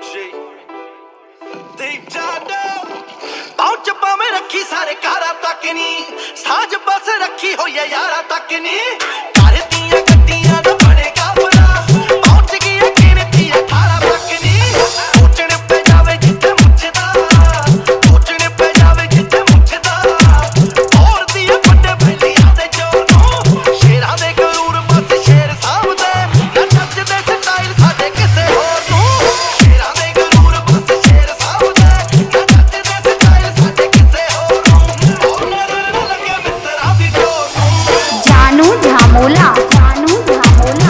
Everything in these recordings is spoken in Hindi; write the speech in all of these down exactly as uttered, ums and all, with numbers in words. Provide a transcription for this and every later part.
पहुंच पावे रखी सारे कारा तक नी, साज बस रखी हो यारा तक नी। घर दियां गड्डियां दा बड़े काफला, पहुंच गई गिनती अठारह तक नी। सोचने पे जावे जिथे मुझदा, सोचने पे जावे जिथे मुझदा। और दिए बड़े भैलियां दे जोर नूं, शेरां दे गरूर बस शेर सामदे। ना नचदे स्टाइल साडे किसे होर नूं, शेरां दे गरूर बस शेर सामदे। ना नचदे स्टाइल साडे किसे होर नूं, और नजर ना लगे मित्तरां दी डोर नूं। Janu Jhamola Janu Jhamola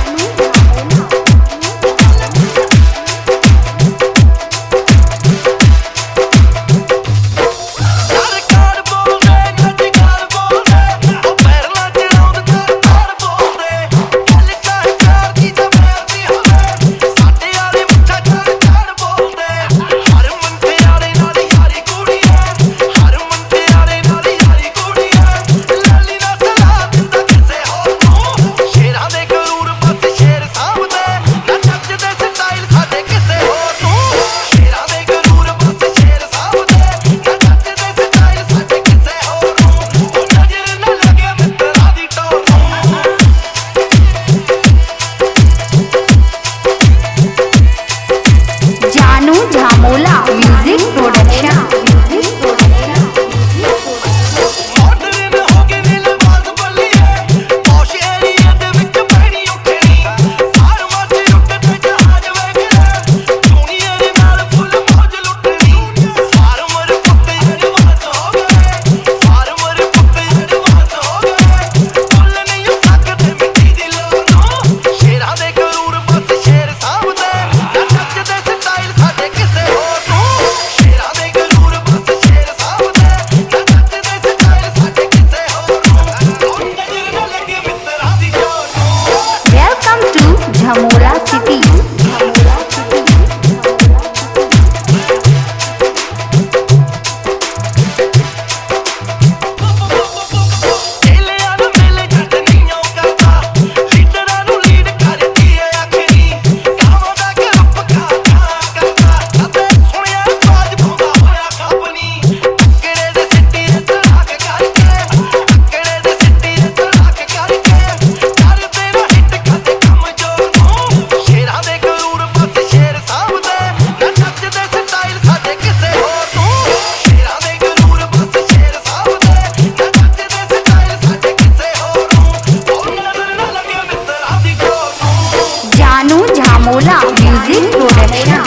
Jhamola music production. Jhamola city Janu Jhamola music production.